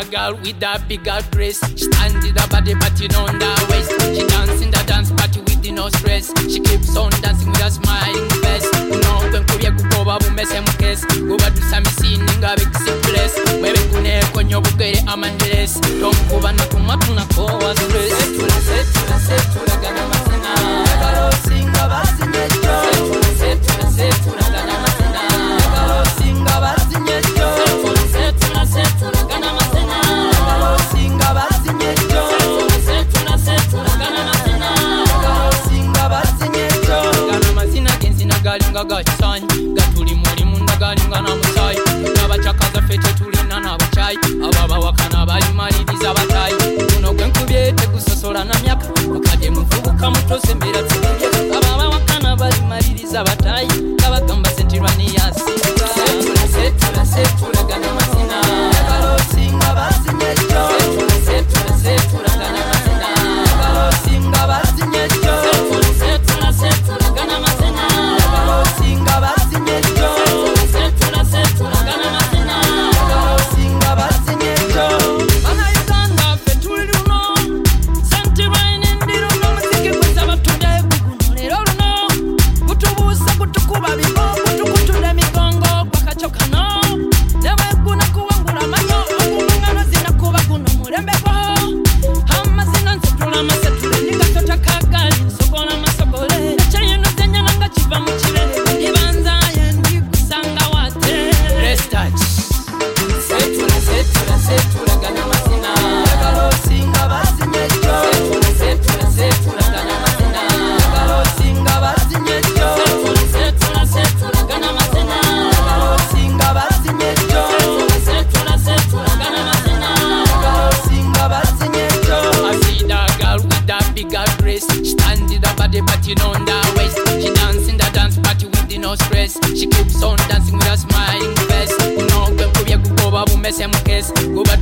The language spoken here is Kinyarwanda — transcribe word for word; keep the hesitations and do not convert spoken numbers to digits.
girl with a bigger dress. She stands in the body party on the waist. She dances in the dance party with no stress. She keeps on dancing with a smiling face. No when kuye kukoba bumese mukes. Kuba dusami sininga bikisipless. Mwebe kune konyo bugere amandeles. Don't kuba na kumatuna kowa stress. Setula setula setula gana masena. Galo singa basinyejo. Setula setula setula gana masena. Galo singa basinyejo. Setula setula setula gana masena. Galo singa basinyejo. Setula setula setula gana masena. Galo singa basinyejo. Gana masina kensina galinga gachsan. Gatuli muri munda galinga na musai. Abachakaza fete tulina na bachai. Ababa wakana bali maliriza batai. Kuno kwenkubyete kusosola na myaka. Ukade muvubuka mutose mbera tibye. Ababa wakana bali maliriza batai. Kabagamba sentirani yasinga. Setula setula setula gana masina. Galo singa basinyejo. Setula setula setula gana masina. Galo singa basinyejo. Setula setula setula gana masina. Galo singa basinyejo. Setula setula gana masina. Galo singa basinyejo. Anaitanga fetuluno. Sentirani ndiro no musiki kwesaba tunde kugunolero luno. Kutubusa kutukuba bibo kutukutunda migongo kwakachokano. Newe kuna kuwangula manyo okumangano zina kuba kuno mulembeko. Hama zina nsetula masetule ningatota kagali nsokona masokole. Chayeno zenya nanga chiva muchirele. Ndibanza yendi kusanga wate. Let's touch. Setula setula setula gana masina. Galo singa basinyejo. Setula setula setula gana masina. Galo singa basinyejo. Setula setula setula gana masina. Galo singa basinyejo. Setula setula setula gana masina. Galo singa basinyejo. I see that girl with that bigger dress. She stands in the body party on the waist. She dances in the dance party with no stress. She keeps on dancing with a smiling face. You know when kuye kukoba bumese mukes. Kuba